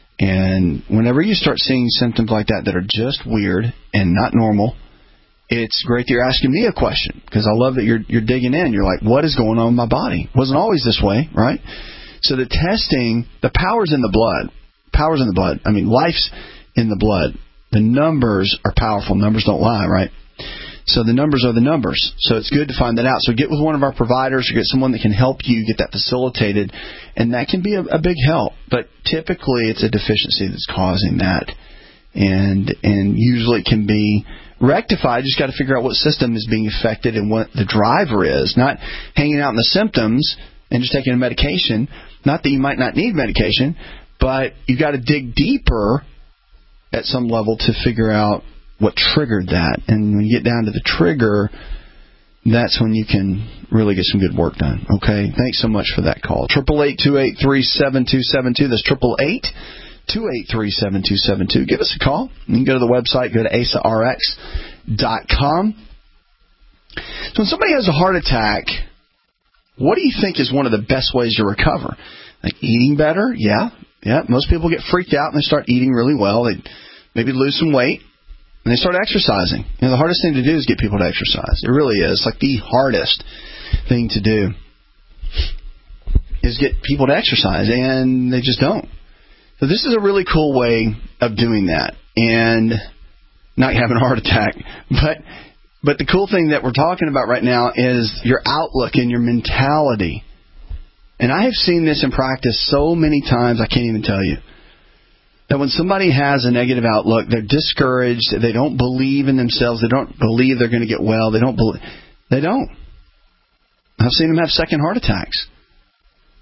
[SPEAKER 4] And whenever you start seeing symptoms like that that are just weird and not normal, it's great that you're asking me a question, because I love that you're you're digging in. You're like, what is going on with my body? It wasn't always this way, right? So the testing, the power's in the blood. Power's in the blood. I mean, life's in the blood. The numbers are powerful. Numbers don't lie, right? So the numbers are the numbers. So it's good to find that out. So get with one of our providers or get someone that can help you get that facilitated, and that can be a, a big help. But typically it's a deficiency that's causing that, and and usually it can be rectified. You just got to figure out what system is being affected and what the driver is, not hanging out in the symptoms and just taking a medication. Not that you might not need medication, but you got to dig deeper at some level to figure out what triggered that. And when you get down to the trigger, that's when you can really get some good work done. Okay? Thanks so much for that call. eight eight eight, two eight three, seven two seven two. That's eight eight eight, two eight three, seven two seven two. Give us a call. You can go to the website, go to A S A R X dot com. So when somebody has a heart attack, what do you think is one of the best ways to recover? Like eating better? Yeah. Yeah. Most people get freaked out and they start eating really well. They maybe lose some weight. And they start exercising. You know, the hardest thing to do is get people to exercise. It really is. It's like the hardest thing to do is get people to exercise, and they just don't. So this is a really cool way of doing that and not having a heart attack. But but the cool thing that we're talking about right now is your outlook and your mentality. And I have seen this in practice so many times, I can't even tell you. That when somebody has a negative outlook, they're discouraged, they don't believe in themselves, they don't believe they're going to get well, they don't believe, they don't. I've seen them have second heart attacks.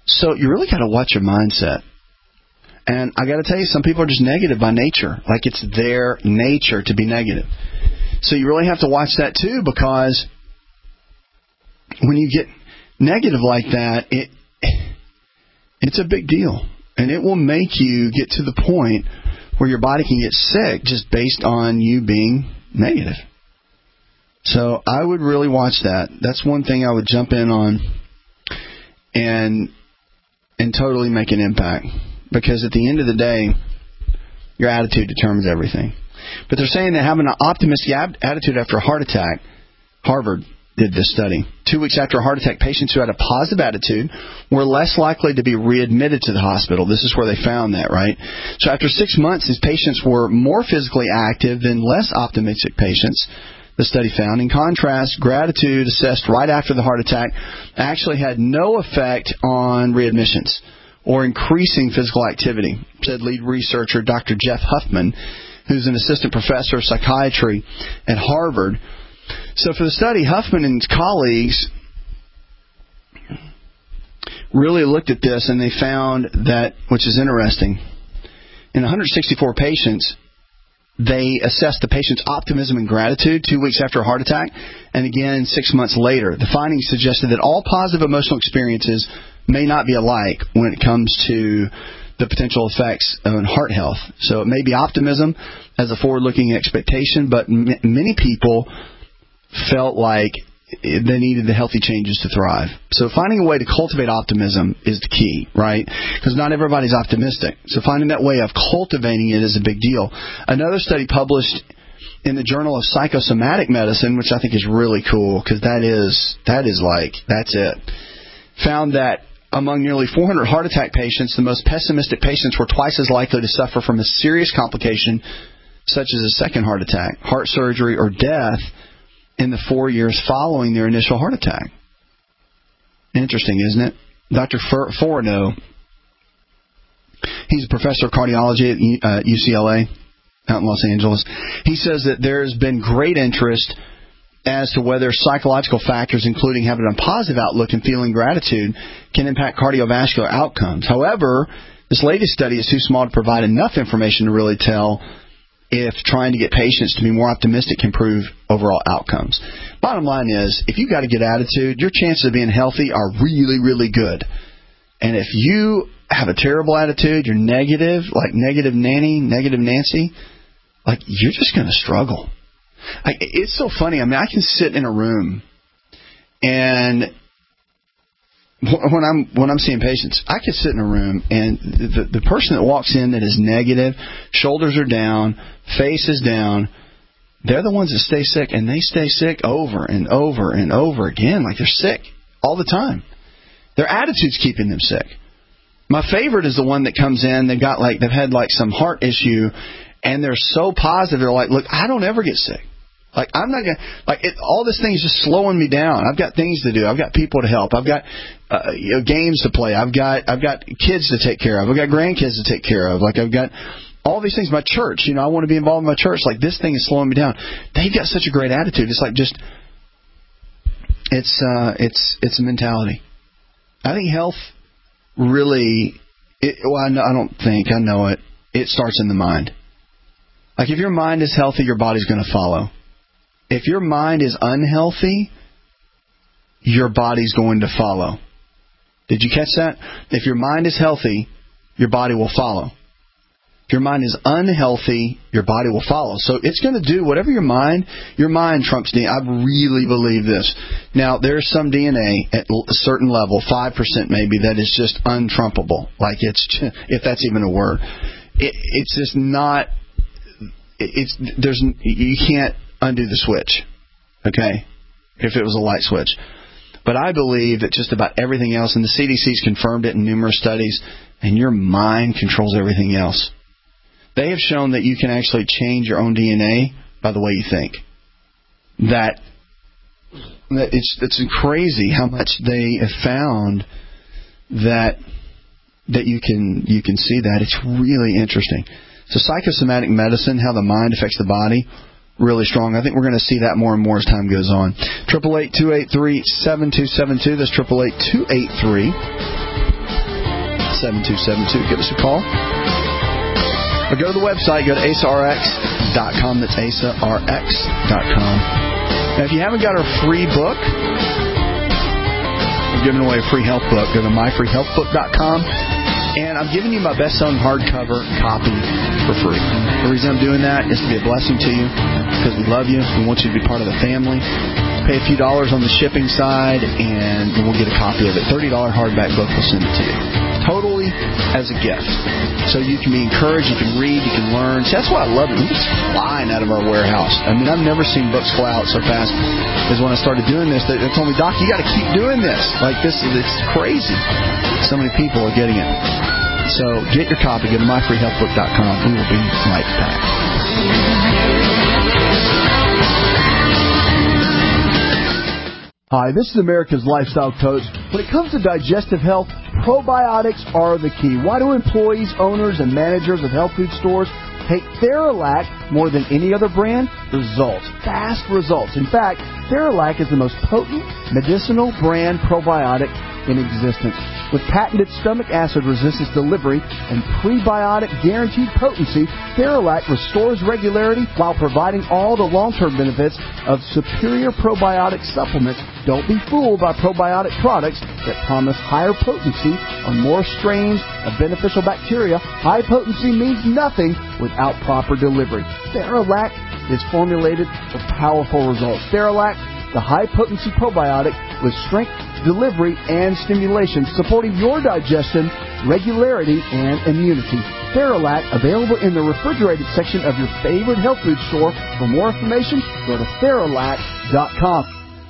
[SPEAKER 4] So you really got to watch your mindset. And I got to tell you, some people are just negative by nature. Like it's their nature to be negative. So you really have to watch that too, because when you get negative like that, it it's a big deal. And it will make you get to the point where your body can get sick just based on you being negative. So I would really watch that. That's one thing I would jump in on and and totally make an impact. Because at the end of the day, your attitude determines everything. But they're saying that having an optimistic attitude after a heart attack, Harvard did this study. Two weeks after a heart attack, patients who had a positive attitude were less likely to be readmitted to the hospital. This is where they found that, right? So after six months, these patients were more physically active than less optimistic patients, the study found. In contrast, gratitude assessed right after the heart attack actually had no effect on readmissions or increasing physical activity, said lead researcher Doctor Jeff Huffman, who's an assistant professor of psychiatry at Harvard. So for the study, Huffman and his colleagues really looked at this, and they found that, which is interesting, in one hundred sixty-four patients, they assessed the patient's optimism and gratitude two weeks after a heart attack, and again six months later. The findings suggested that all positive emotional experiences may not be alike when it comes to the potential effects on heart health. So it may be optimism as a forward-looking expectation, but m- many people felt like they needed the healthy changes to thrive. So finding a way to cultivate optimism is the key, right? Because not everybody's optimistic. So finding that way of cultivating it is a big deal. Another study published in the Journal of Psychosomatic Medicine, which I think is really cool, because that is, that is like, that's it, found that among nearly four hundred heart attack patients, the most pessimistic patients were twice as likely to suffer from a serious complication, such as a second heart attack, heart surgery, or death in the four years following their initial heart attack. Interesting, isn't it? Doctor Forno, he's a professor of cardiology at U C L A out in Los Angeles. He says that there's been great interest as to whether psychological factors, including having a positive outlook and feeling gratitude, can impact cardiovascular outcomes. However, this latest study is too small to provide enough information to really tell if trying to get patients to be more optimistic can improve overall outcomes. Bottom line is, if you've got a good attitude, your chances of being healthy are really, really good. And if you have a terrible attitude, you're negative, like negative Nanny, negative Nancy, like you're just going to struggle. I, it's so funny. I mean, I can sit in a room, and when I'm when I'm seeing patients, I can sit in a room, and the the person that walks in that is negative, shoulders are down, face is down, they're the ones that stay sick, and they stay sick over and over and over again, like they're sick all the time. Their attitude's keeping them sick. My favorite is the one that comes in, they've got like they've had like some heart issue, and they're so positive. They're like, look, I don't ever get sick. Like, I'm not going to, like, it, all this thing is just slowing me down. I've got things to do. I've got people to help. I've got uh, you know, games to play. I've got, I've got kids to take care of. I've got grandkids to take care of. Like, I've got all these things. My church, you know, I want to be involved in my church. Like, this thing is slowing me down. They've got such a great attitude. It's like just, it's, uh, it's, it's a mentality. I think health really, it, well, I, know, I don't think, I know it. It starts in the mind. Like, if your mind is healthy, your body's going to follow. If your mind is unhealthy, your body's going to follow. Did you catch that? If your mind is healthy, your body will follow. If your mind is unhealthy, your body will follow. So it's going to do whatever your mind, your mind trumps D N A. I really believe this. Now, there's some D N A at a certain level, five percent maybe, that is just untrumpable. Like, it's, if that's even a word. It, it's just not, it's, there's, you can't undo the switch, okay, if it was a light switch. But I believe that just about everything else, and the C D C's confirmed it in numerous studies, and your mind controls everything else. They have shown that you can actually change your own D N A by the way you think. That, that it's it's crazy how much they have found that that you can you can see that. It's really interesting. So psychosomatic medicine, how the mind affects the body, really strong. I think we're going to see that more and more as time goes on. eight eight eight, two eight three, seven two seven two. That's eight eight eight, two eight three, seven two seven two. Give us a call. Or go to the website. Go to A S A R X dot com. That's A S A R X dot com. Now, if you haven't got our free book, we're giving away a free health book. Go to my free health book dot com. And I'm giving you my best-selling hardcover copy for free. The reason I'm doing that is to be a blessing to you because we love you. We want you to be part of the family. Pay a few dollars on the shipping side, and we'll get a copy of it. thirty dollars hardback book, we'll send it to you. Totally as a gift. So you can be encouraged, you can read, you can learn. See, that's why I love it. We're just flying out of our warehouse. I mean, I've never seen books fly out so fast as when I started doing this. They told me, Doc, you got to keep doing this. Like, this is it's crazy. So many people are getting it. So get your copy. Go to my free health book dot com. We will be right back.
[SPEAKER 14] Hi, this is America's Lifestyle Coach. When it comes to digestive health, probiotics are the key. Why do employees, owners, and managers of health food stores take Theralac more than any other brand? Results. Fast results. In fact, Theralac is the most potent medicinal brand probiotic in existence. With patented stomach acid resistance delivery and prebiotic guaranteed potency, Theralac restores regularity while providing all the long-term benefits of superior probiotic supplements. Don't be fooled by probiotic products that promise higher potency on more strains of beneficial bacteria. High potency means nothing without proper delivery. Theralac is formulated for powerful results. Theralac, the high-potency probiotic with strength, delivery, and stimulation, supporting your digestion, regularity, and immunity. Theralac, available in the refrigerated section of your favorite health food store. For more information, go to Theralac dot com.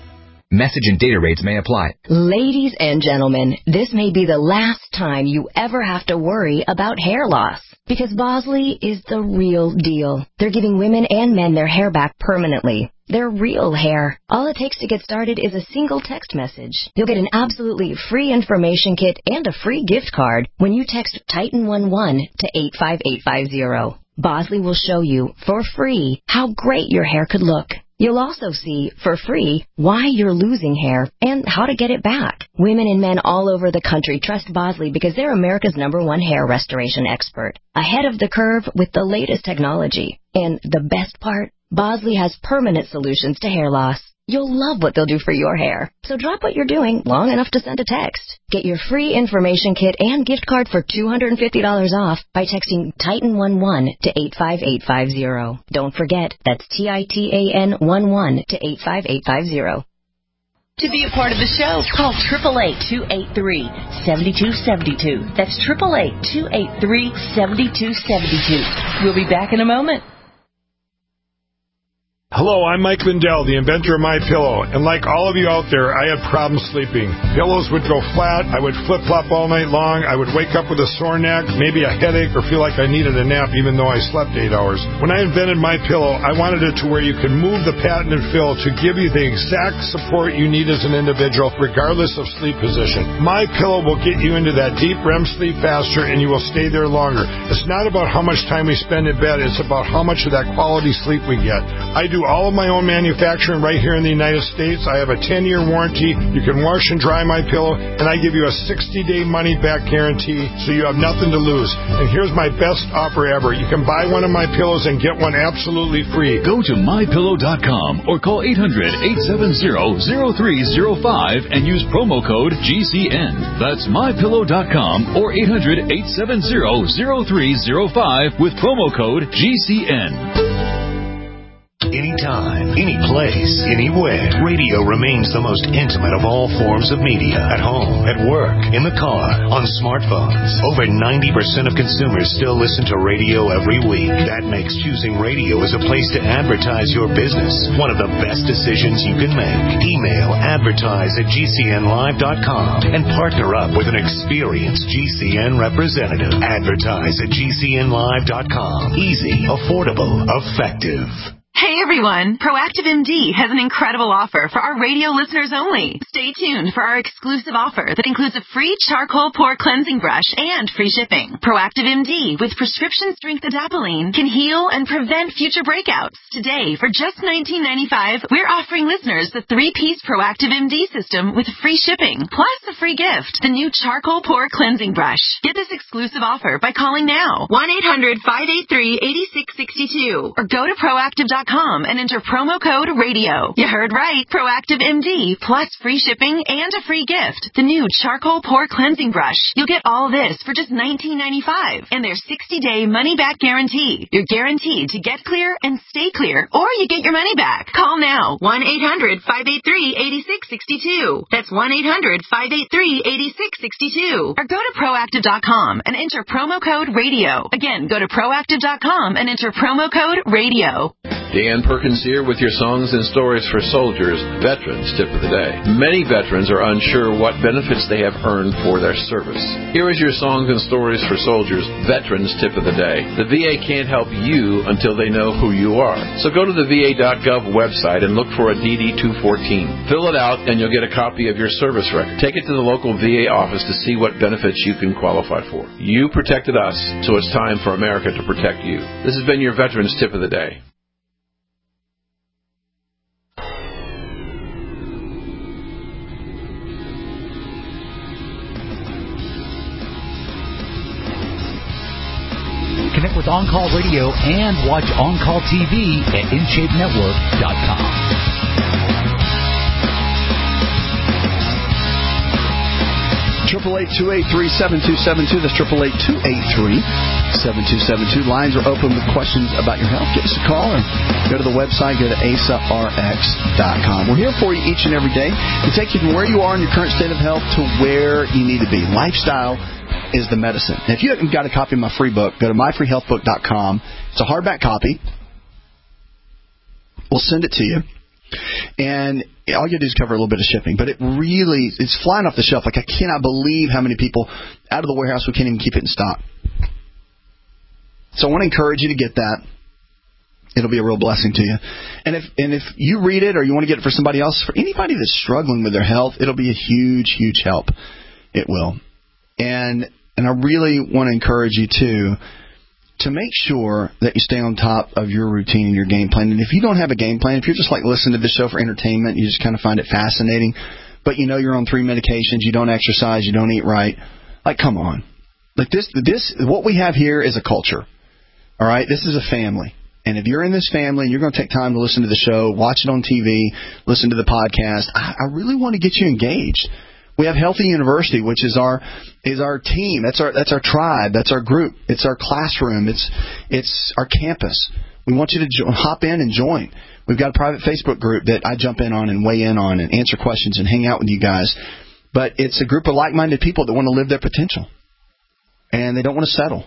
[SPEAKER 5] Message and data rates may apply.
[SPEAKER 22] Ladies and gentlemen, this may be the last time you ever have to worry about hair loss. Because Bosley is the real deal. They're giving women and men their hair back permanently. Their real hair. All it takes to get started is a single text message. You'll get an absolutely free information kit and a free gift card when you text Titan eleven to eight five eight five zero. Bosley will show you, for free, how great your hair could look. You'll also see, for free, why you're losing hair and how to get it back. Women and men all over the country trust Bosley because they're America's number one hair restoration expert. Ahead of the curve with the latest technology. And the best part? Bosley has permanent solutions to hair loss. You'll love what they'll do for your hair. So drop what you're doing long enough to send a text. Get your free information kit and gift card for two hundred fifty dollars off by texting Titan eleven to eight five eight five zero. Don't forget, that's T I T A N eleven to eight five eight five zero.
[SPEAKER 16] To be a part of the show, call eight eight eight, two eight three, seven two seven two. That's eight eight eight, two eight three, seven two seven two. We'll be back in a moment.
[SPEAKER 23] Hello, I'm Mike Lindell, the inventor of MyPillow, and like all of you out there, I had problems sleeping. Pillows would go flat, I would flip-flop all night long, I would wake up with a sore neck, maybe a headache, or feel like I needed a nap even though I slept eight hours. When I invented MyPillow, I wanted it to where you could move the patented fill to give you the exact support you need as an individual, regardless of sleep position. MyPillow will get you into that deep R E M sleep faster, and you will stay there longer. It's not about how much time we spend in bed, it's about how much of that quality sleep we get. I do all of my own manufacturing right here in the United States. I have a ten-year warranty. You can wash and dry my pillow, and I give you a sixty-day money-back guarantee, so you have nothing to lose. And here's my best offer ever. You can buy one of my pillows and get one absolutely free.
[SPEAKER 2] Go to my pillow dot com or call eight hundred, eight seven zero, zero three zero five and use promo code G C N. That's my pillow dot com or eight hundred, eight seven zero, zero three zero five with promo code G C N.
[SPEAKER 8] Anytime, any place, anywhere. Radio remains the most intimate of all forms of media. At home, at work, in the car, on smartphones. Over ninety percent of consumers still listen to radio every week. That makes choosing radio as a place to advertise your business one of the best decisions you can make. Email advertise at G C N live dot com and partner up with an experienced G C N representative. Advertise at G C N live dot com. Easy, affordable, effective.
[SPEAKER 6] Hey everyone, Proactive M D has an incredible offer for our radio listeners only. Stay tuned for our exclusive offer that includes a free charcoal pore cleansing brush and free shipping. Proactive M D with prescription strength adapalene can heal and prevent future breakouts. Today, for just nineteen ninety-five dollars, we're offering listeners the three-piece Proactive M D system with free shipping, plus a free gift, the new charcoal pore cleansing brush. Get this exclusive offer by calling now, one eight hundred, five eight three, eight six six two, or go to proactive dot com and enter promo code radio. You heard right. Proactive M D plus free shipping and a free gift. The new charcoal pore cleansing brush. You'll get all this for just nineteen ninety-five dollars and their sixty-day money-back guarantee. You're guaranteed to get clear and stay clear, or you get your money back. Call now. one eight hundred, five eight three, eight six six two. That's one eight hundred, five eight three, eight six six two. Or go to proactive dot com and enter promo code radio. Again, go to proactive dot com and enter promo code radio.
[SPEAKER 9] Dan Perkins here with your Songs and Stories for Soldiers Veterans Tip of the Day. Many veterans are unsure what benefits they have earned for their service. Here is your Songs and Stories for Soldiers Veterans Tip of the Day. The V A can't help you until they know who you are. So go to the V A dot gov website and look for a D D two fourteen. Fill it out and you'll get a copy of your service record. Take it to the local V A office to see what benefits you can qualify for. You protected us, so it's time for America to protect you. This has been your Veterans Tip of the Day.
[SPEAKER 21] Connect with On Call Radio and watch On Call T V at in shape network dot com.
[SPEAKER 14] Triple eight two eight three seven two seven two. That's triple eight two eight three seven two seven two. Lines are open with questions about your health. Give us a call or go to the website. Go to A S A R X dot com. We're here for you each and every day to take you from where you are in your current state of health to where you need to be. Lifestyle is the medicine. And if you haven't got a copy of my free book, go to my free health book dot com. It's a hardback copy. We'll send it to you. And all you do is cover a little bit of shipping. But it really, it's flying off the shelf. Like, I cannot believe how many people out of the warehouse, we can't even keep it in stock. So I want to encourage you to get that. It'll be a real blessing to you. And if and if you read it or you want to get it for somebody else, for anybody that's struggling with their health, it'll be a huge, huge help. It will. And and I really want to encourage you, too, to make sure that you stay on top of your routine and your game plan. And if you don't have a game plan, if you're just like listening to this show for entertainment, you just kind of find it fascinating, but you know you're on three medications, you don't exercise, you don't eat right, like, come on. Like this, this, what we have here is a culture, all right? This is a family. And if you're in this family and you're going to take time to listen to the show, watch it on T V, listen to the podcast, I, I really want to get you engaged. We have Healthy University, which is our is our team. That's our that's our tribe. That's our group. It's our classroom. It's it's our campus. We want you to jo- hop in and join. We've got a private Facebook group that I jump in on and weigh in on and answer questions and hang out with you guys. But it's a group of like-minded people that want to live their potential, and they don't want to settle.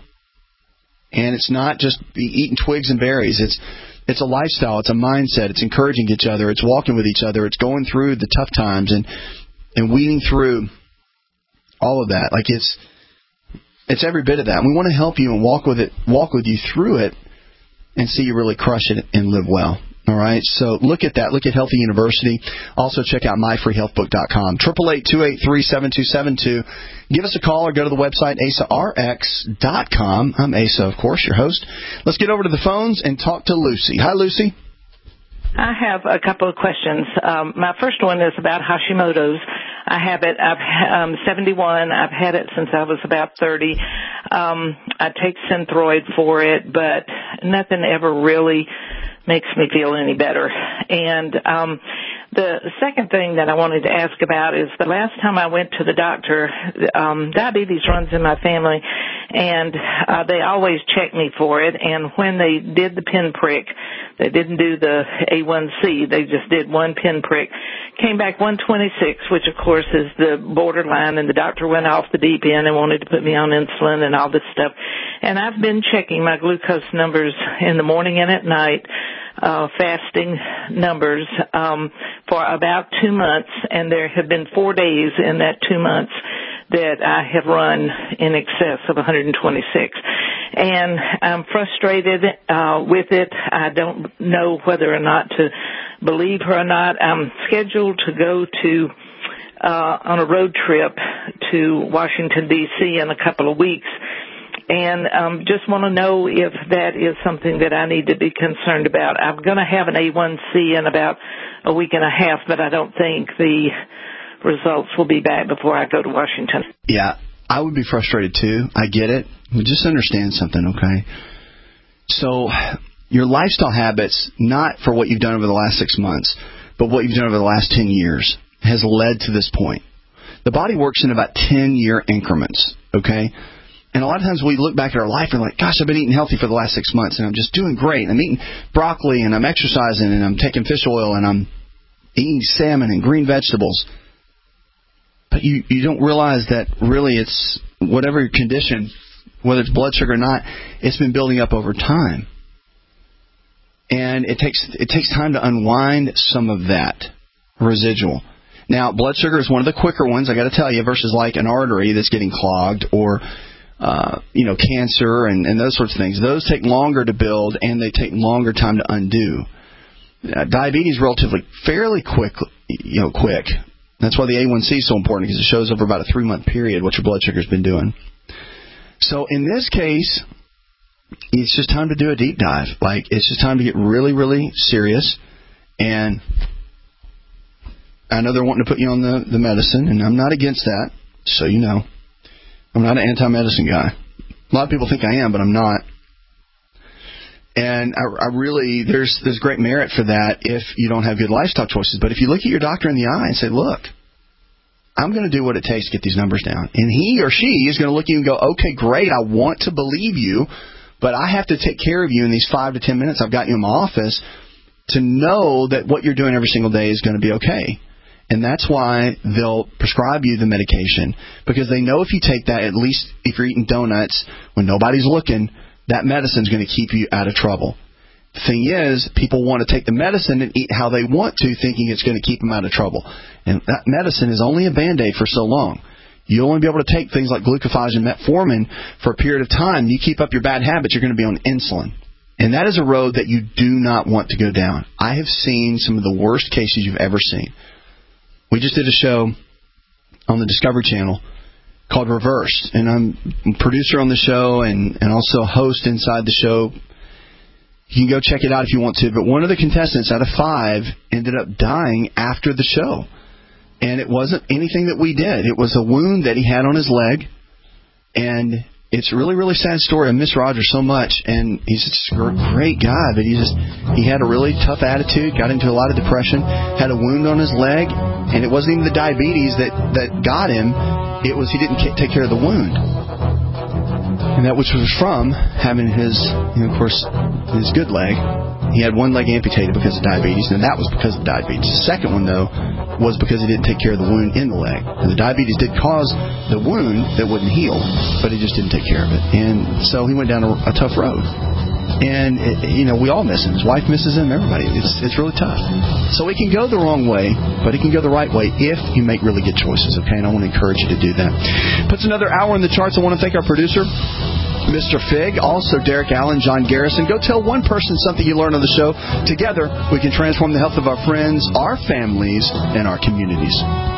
[SPEAKER 14] And it's not just eating twigs and berries. It's it's a lifestyle. It's a mindset. It's encouraging each other. It's walking with each other. It's going through the tough times and and weeding through all of that. Like it's it's every bit of that. And we want to help you and walk with it, walk with you through it, and see you really crush it and live well. All right. So look at that. Look at Healthy University. Also check out my free health book dot com. Triple eight two eight three seven two seven two. Give us a call or go to the website A S A R X dot com. I'm Asa, of course, your host. Let's get over to the phones and talk to Lucy. Hi, Lucy.
[SPEAKER 12] I have a couple of questions. Um, my first one is about Hashimoto's. I have it. I'm um, seventy-one. I've had it since I was about thirty. Um, I take Synthroid for it, but nothing ever really makes me feel any better. And um, the second thing that I wanted to ask about is the last time I went to the doctor, um, diabetes runs in my family, and uh, they always check me for it. And when they did the pinprick, they didn't do the A one C. They just did one pinprick. Came back one twenty-six, which, of course, is the borderline, and the doctor went off the deep end and wanted to put me on insulin and all this stuff. And I've been checking my glucose numbers in the morning and at night, uh, fasting numbers, um, for about two months, and there have been four days in that two months that I have run in excess of one hundred twenty-six. And I'm frustrated uh, with it. I don't know whether or not to believe her or not. I'm scheduled to go to uh, on a road trip to Washington, D C in a couple of weeks. And um, just want to know if that is something that I need to be concerned about. I'm going to have an A one C in about a week and a half, but I don't think the results will be back before I go to Washington.
[SPEAKER 4] Yeah, I would be frustrated too. I get it. But just understand something, okay? So your lifestyle habits, not for what you've done over the last six months, but what you've done over the last ten years, has led to this point. The body works in about ten-year increments, okay? And a lot of times we look back at our life and we're like, gosh, I've been eating healthy for the last six months, and I'm just doing great. I'm eating broccoli, and I'm exercising, and I'm taking fish oil, and I'm eating salmon and green vegetables. But you, you don't realize that really it's whatever your condition, whether it's blood sugar or not, it's been building up over time. And it takes it takes time to unwind some of that residual. Now, blood sugar is one of the quicker ones, I got to tell you, versus like an artery that's getting clogged or Uh, you know, cancer and, and those sorts of things. Those take longer to build, and they take longer time to undo. Uh, diabetes is relatively fairly quick, you know, quick. That's why the A one C is so important, because it shows over about a three-month period what your blood sugar's been doing. So in this case, it's just time to do a deep dive. Like, it's just time to get really, really serious. And I know they're wanting to put you on the, the medicine, and I'm not against that, so you know. I'm not an anti-medicine guy. A lot of people think I am, but I'm not. And I, I really, there's there's great merit for that if you don't have good lifestyle choices. But if you look at your doctor in the eye and say, look, I'm going to do what it takes to get these numbers down. And he or she is going to look at you and go, okay, great, I want to believe you, but I have to take care of you in these five to ten minutes I've got you in my office to know that what you're doing every single day is going to be okay. And that's why they'll prescribe you the medication, because they know if you take that, at least if you're eating donuts when nobody's looking, that medicine's going to keep you out of trouble. The thing is, people want to take the medicine and eat how they want to, thinking it's going to keep them out of trouble. And that medicine is only a Band-Aid for so long. You'll only be able to take things like glucophage and metformin for a period of time. You keep up your bad habits, you're going to be on insulin. And that is a road that you do not want to go down. I have seen some of the worst cases you've ever seen. We just did a show on the Discovery Channel called Reversed, and I'm a producer on the show and, and also a host inside the show. You can go check it out if you want to, but one of the contestants out of five ended up dying after the show. And it wasn't anything that we did. It was a wound that he had on his leg, and it's a really, really sad story. I miss Roger so much, and he's just a great guy, but he just he had a really tough attitude, got into a lot of depression, had a wound on his leg, and it wasn't even the diabetes that, that got him. It was he didn't take care of the wound. And that which was from having his, you know, of course, his good leg. He had one leg amputated because of diabetes, and that was because of diabetes. The second one, though, was because he didn't take care of the wound in the leg. And the diabetes did cause the wound that wouldn't heal, but he just didn't take care of it. And so he went down a, a tough road. And, it, you know, we all miss him. His wife misses him, everybody. It's it's really tough. So it can go the wrong way, but it can go the right way if you make really good choices, okay? And I want to encourage you to do that. Puts another hour in the charts. I want to thank our producer, Mister Fig, also Derek Allen, John Garrison. Go tell one person something you learned on the show. Together, we can transform the health of our friends, our families, and our communities.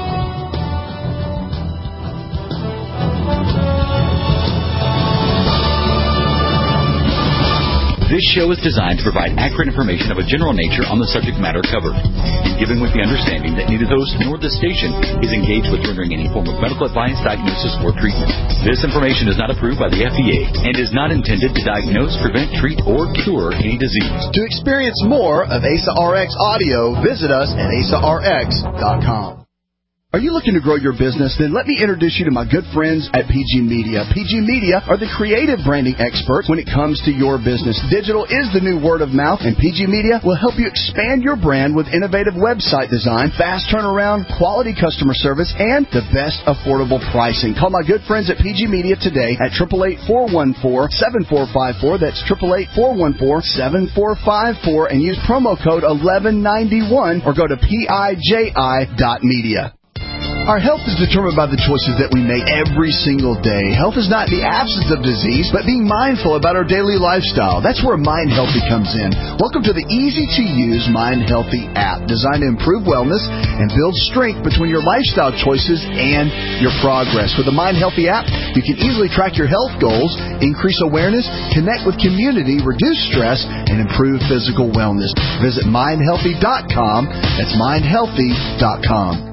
[SPEAKER 21] This show is designed to provide accurate information of a general nature on the subject matter covered, and given with the understanding that neither the host nor the station is engaged with rendering any form of medical advice, diagnosis, or treatment. This information is not approved by the F D A and is not intended to diagnose, prevent, treat, or cure any disease.
[SPEAKER 15] To experience more of A S A R X audio, visit us at A S A R X dot com.
[SPEAKER 14] Are you looking to grow your business? Then let me introduce you to my good friends at P G Media. P G Media are the creative branding experts when it comes to your business. Digital is the new word of mouth, and P G Media will help you expand your brand with innovative website design, fast turnaround, quality customer service, and the best affordable pricing. Call my good friends at P G Media today at eight eight eight, four one four, seven four five four. That's eight eight eight, four one four, seven four five four, and use promo code eleven ninety-one or go to P I J I dot media. Our health is determined by the choices that we make every single day. Health is not the absence of disease, but being mindful about our daily lifestyle. That's where Mind Healthy comes in. Welcome to the easy-to-use Mind Healthy app, designed to improve wellness and build strength between your lifestyle choices and your progress. With the Mind Healthy app, you can easily track your health goals, increase awareness, connect with community, reduce stress, and improve physical wellness. Visit mind healthy dot com. That's mind healthy dot com.